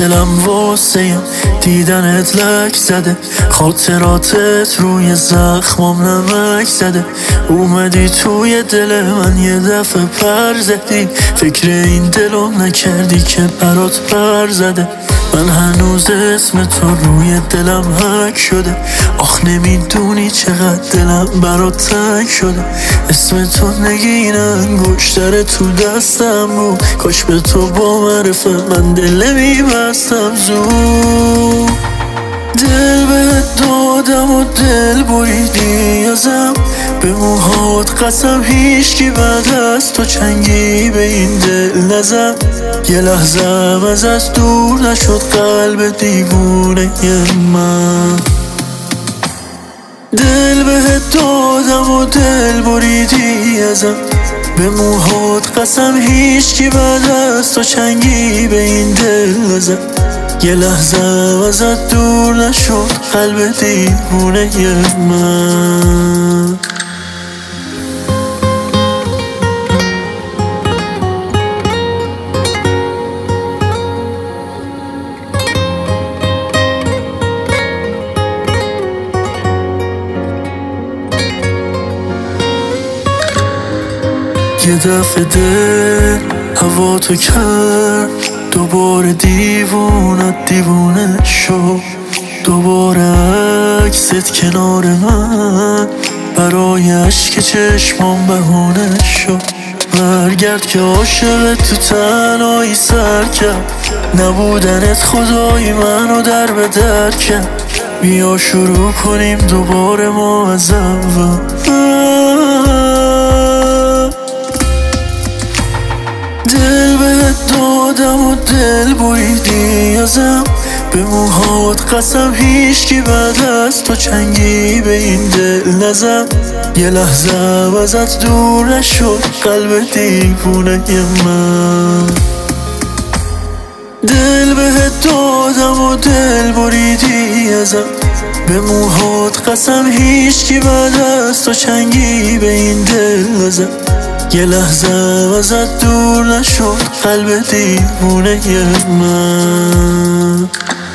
دلم واسه دیدنت لک زده، خاطراتت روی زخمام نمک زده. اومدی توی دل من یه دفعه پر زدی، فکر این دلم نکردی که برات پر زده. من هنوز اسم تو روی دلم حک شده، آخ نمیدونی چقدر دلم برات تنگ شده. اسم تو نگین انگشتر تو دستم بود، کاش به تو با معرفه من دل میبستم زود. دل بهت دادم و دل بریدی ازم، به موهات قسم هیچکی بعد از تو چنگی به این دل نزد. یه لحظه ازت دور نشد قلب دیوونه من. دل بهت دادم و دل بریدی ازم، به موهات قسم هیچکی بعد از تو چنگی به این دل نزد. یه لحظه ازت دور نشد قلب دیوونه من. یه دفعه دل هوا تو کرد، دوباره دیوونه شد. دوباره عکست کنار من برای عشق چشمام بهونه شد. برگرد که عاشق تو تنهایی سر کرد، نبودنت خدای منو در به در کرد. بیا شروع کنیم دوباره ما از اول. دل بهت دادم و دل بریدی ازم، به موهات قسم هیچکی بعد از تو چنگی به این دل نزد. یه لحظه ازت دور نشد قلب دیوونه من. دل بهت دادم و دل بریدی ازم، به موهات قسم هیچکی بعد از تو چنگی به این دل نزد. یه لحظه ازت دور نشد قلب دیوونه من.